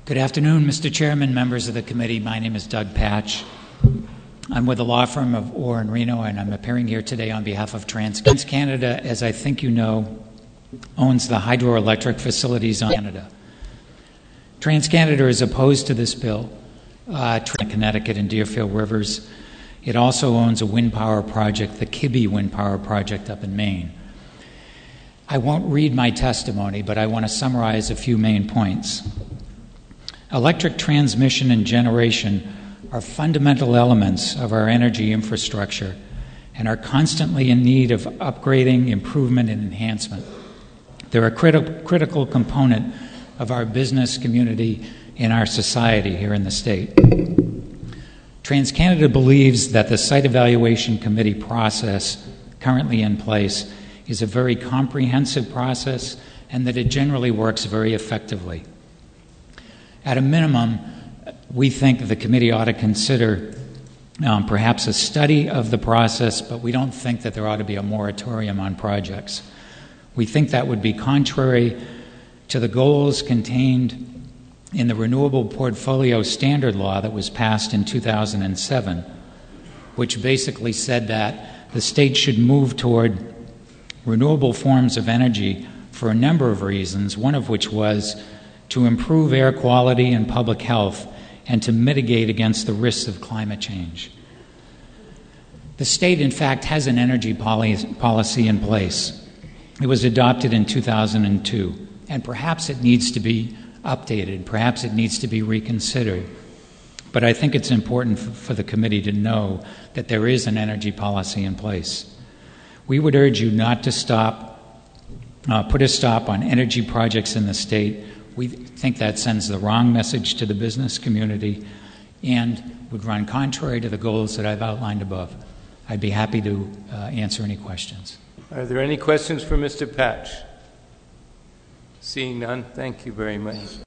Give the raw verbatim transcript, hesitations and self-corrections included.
Good afternoon, Mister Chairman, members of the committee. My name is Doug Patch. I'm with the law firm of Orr and Reno, and I'm appearing here today on behalf of TransCanada, as I think you know, owns the hydroelectric facilities in Canada. TransCanada is opposed to this bill, uh, Connecticut and Deerfield Rivers. It also owns a wind power project, the Kibbe Wind Power Project up in Maine. I won't read my testimony, but I want to summarize a few main points. Electric transmission and generation are fundamental elements of our energy infrastructure and are constantly in need of upgrading, improvement, and enhancement. They're a criti- critical component of our business community and our society here in the state. TransCanada believes that the Site Evaluation Committee process currently in place is a very comprehensive process and that it generally works very effectively. At a minimum, we think the committee ought to consider um, perhaps a study of the process, but we don't think that there ought to be a moratorium on projects. We think that would be contrary to the goals contained in the Renewable Portfolio Standard Law that was passed in two thousand seven, which basically said that the state should move toward renewable forms of energy for a number of reasons, one of which was to improve air quality and public health and to mitigate against the risks of climate change. The state, in fact, has an energy policy in place. It was adopted in two thousand two, and perhaps it needs to be updated, perhaps it needs to be reconsidered. But I think it's important for the committee to know that there is an energy policy in place. We would urge you not to stop, uh, put a stop on energy projects in the state. We think that sends the wrong message to the business community and would run contrary to the goals that I've outlined above. I'd be happy to uh, answer any questions. Are there any questions for Mister Patch? Seeing none, thank you very much.